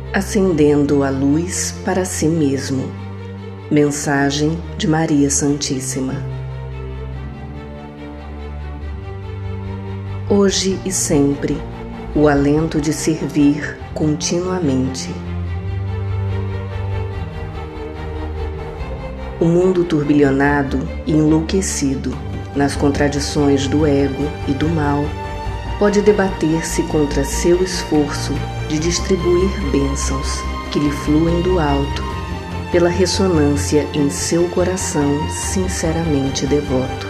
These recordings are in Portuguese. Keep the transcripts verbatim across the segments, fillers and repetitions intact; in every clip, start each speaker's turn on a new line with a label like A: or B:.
A: Acendendo a luz para si mesmo. Mensagem de Maria Santíssima. Hoje e sempre, o alento de servir continuamente. O mundo turbilhonado e enlouquecido nas contradições do ego e do mal pode debater-se contra seu esforço de distribuir bênçãos que lhe fluem do alto pela ressonância em seu coração sinceramente devoto.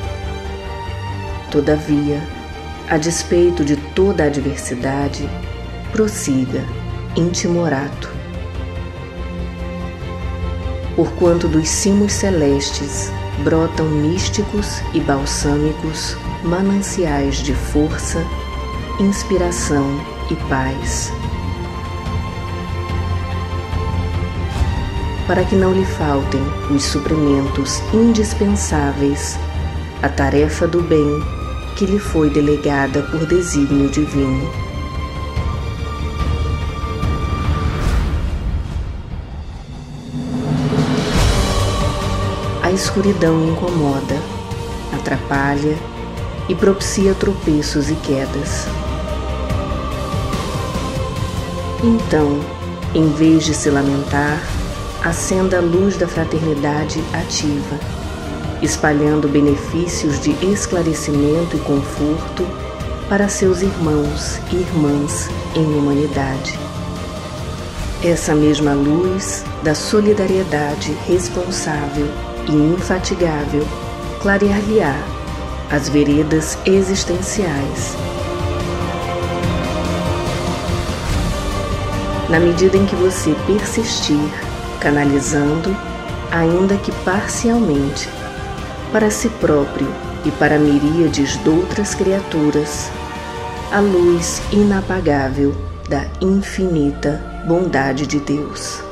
A: Todavia, a despeito de toda a adversidade, prossiga, intimorato. Porquanto dos cimos celestes brotam místicos e balsâmicos mananciais de força, inspiração e paz. Para que não lhe faltem os suprimentos indispensáveis à tarefa do bem que lhe foi delegada por desígnio divino. A escuridão incomoda, atrapalha e propicia tropeços e quedas. Então, em vez de se lamentar, acenda a luz da fraternidade ativa, espalhando benefícios de esclarecimento e conforto para seus irmãos e irmãs em humanidade. Essa mesma luz da solidariedade responsável e infatigável clarear-lhe-á as veredas existenciais. Na medida em que você persistir, canalizando, ainda que parcialmente, para si próprio e para miríades de outras criaturas, a luz inapagável da infinita bondade de Deus.